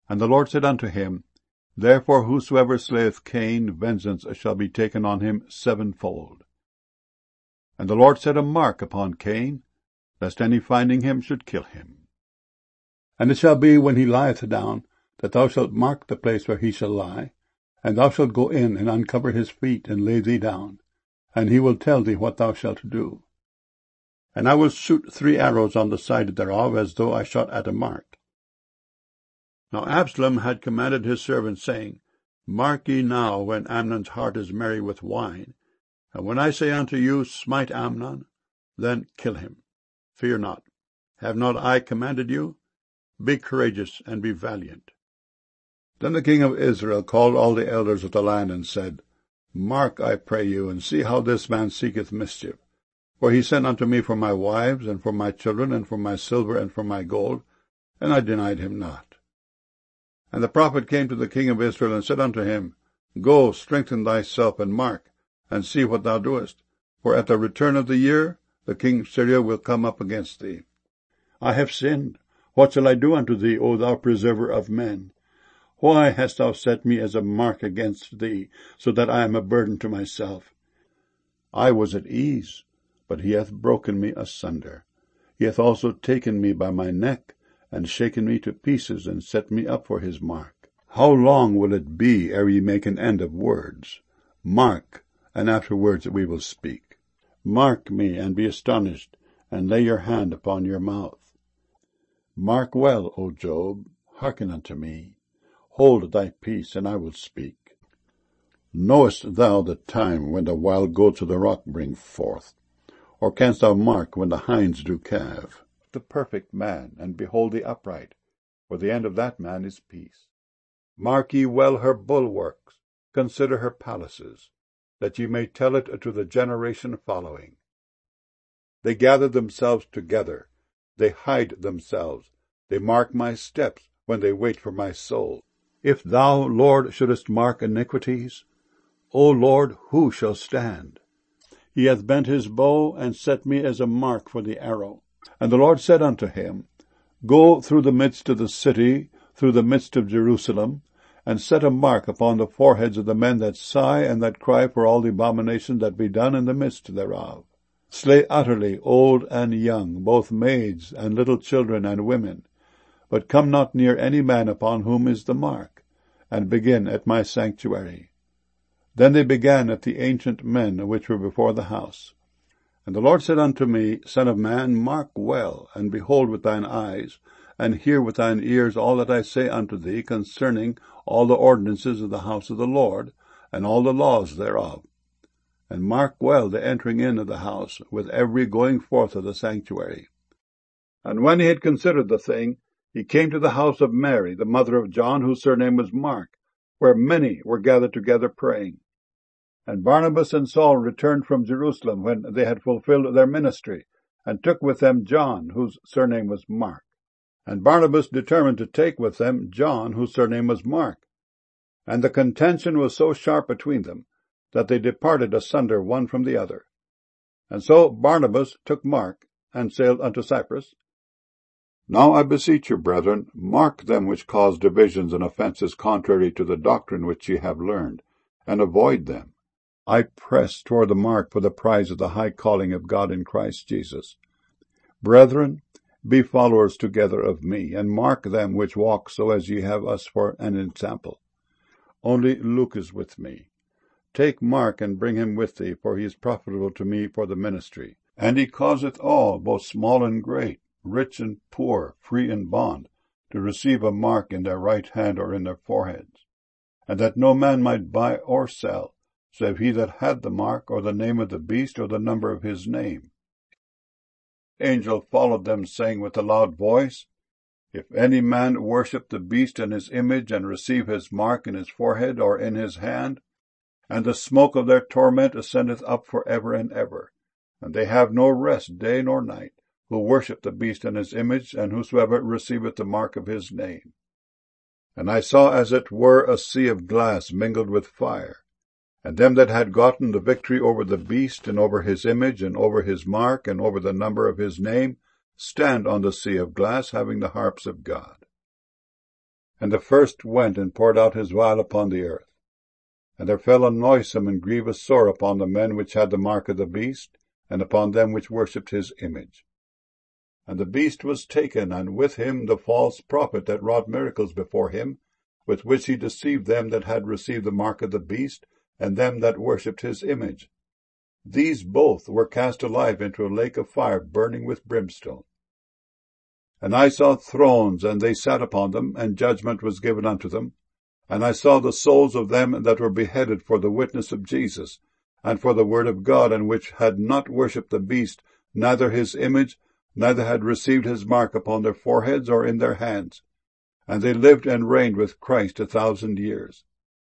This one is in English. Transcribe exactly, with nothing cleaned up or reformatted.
And the Lord said unto him, Therefore whosoever slayeth Cain, vengeance shall be taken on him sevenfold. And the Lord set a mark upon Cain, lest any finding him should kill him. And it shall be, when he lieth down, that thou shalt mark the place where he shall lie, and thou shalt go in and uncover his feet, and lay thee down, and he will tell thee what thou shalt do. And I will shoot three arrows on the side thereof, as though I shot at a mark. Now Absalom had commanded his servants, saying, Mark ye now when Amnon's heart is merry with wine, and when I say unto you, Smite Amnon, then kill him. Fear not. Have not I commanded you? Be courageous and be valiant. Then the king of Israel called all the elders of the land, and said, Mark, I pray you, and see how this man seeketh mischief. For he sent unto me for my wives, and for my children, and for my silver, and for my gold, and I denied him not. And the prophet came to the king of Israel, and said unto him, Go, strengthen thyself, and mark, and see what thou doest. For at the return of the year the king of Syria will come up against thee. I have sinned. What shall I do unto thee, O thou preserver of men? Why hast thou set me as a mark against thee, so that I am a burden to myself? I was at ease, but he hath broken me asunder. He hath also taken me by my neck, and shaken me to pieces, and set me up for his mark. How long will it be ere ye make an end of words? Mark, and afterwards we will speak. Mark me, and be astonished, and lay your hand upon your mouth. Mark well, O Job, hearken unto me. Hold thy peace, and I will speak. Knowest thou the time when the wild goats of the rock bring forth? Or canst thou mark when the hinds do calve? The perfect man, and behold the upright, for the end of that man is peace. Mark ye well her bulwarks, consider her palaces, that ye may tell it to the generation following. They gather themselves together, they hide themselves, they mark my steps when they wait for my soul. If thou, Lord, shouldest mark iniquities, O Lord, who shall stand? He hath bent his bow, and set me as a mark for the arrow. And the Lord said unto him, Go through the midst of the city, through the midst of Jerusalem, and set a mark upon the foreheads of the men that sigh and that cry for all the abominations that be done in the midst thereof. Slay utterly old and young, both maids and little children and women, but come not near any man upon whom is the mark, and begin at my sanctuary. Then they began at the ancient men which were before the house. And the Lord said unto me, Son of man, mark well, and behold with thine eyes, and hear with thine ears all that I say unto thee concerning all the ordinances of the house of the Lord, and all the laws thereof. And mark well the entering in of the house, with every going forth of the sanctuary. And when he had considered the thing, he came to the house of Mary, the mother of John, whose surname was Mark, where many were gathered together praying. And Barnabas and Saul returned from Jerusalem when they had fulfilled their ministry, and took with them John, whose surname was Mark. And Barnabas determined to take with them John, whose surname was Mark. And the contention was so sharp between them, that they departed asunder one from the other. And so Barnabas took Mark, and sailed unto Cyprus. Now I beseech you, brethren, mark them which cause divisions and offences contrary to the doctrine which ye have learned, and avoid them. I press toward the mark for the prize of the high calling of God in Christ Jesus. Brethren, be followers together of me, and mark them which walk so as ye have us for an example. Only Luke is with me. Take Mark, and bring him with thee, for he is profitable to me for the ministry. And he causeth all, both small and great, rich and poor, free and bond, to receive a mark in their right hand or in their foreheads, and that no man might buy or sell, save he that had the mark, or the name of the beast, or the number of his name. Angel followed them, saying with a loud voice, If any man worship the beast and his image, and receive his mark in his forehead or in his hand, and the smoke of their torment ascendeth up for ever and ever, and they have no rest day nor night, who worship the beast and his image, and whosoever receiveth the mark of his name. And I saw as it were a sea of glass mingled with fire, and them that had gotten the victory over the beast, and over his image, and over his mark, and over the number of his name, stand on the sea of glass, having the harps of God. And the first went and poured out his vial upon the earth. And there fell a noisome and grievous sore upon the men which had the mark of the beast, and upon them which worshipped his image. And the beast was taken, and with him the false prophet that wrought miracles before him, with which he deceived them that had received the mark of the beast, and them that worshipped his image. These both were cast alive into a lake of fire burning with brimstone. And I saw thrones, and they sat upon them, and judgment was given unto them. And I saw the souls of them that were beheaded for the witness of Jesus, and for the word of God, and which had not worshipped the beast, neither his image, neither had received his mark upon their foreheads or in their hands. And they lived and reigned with Christ a thousand years.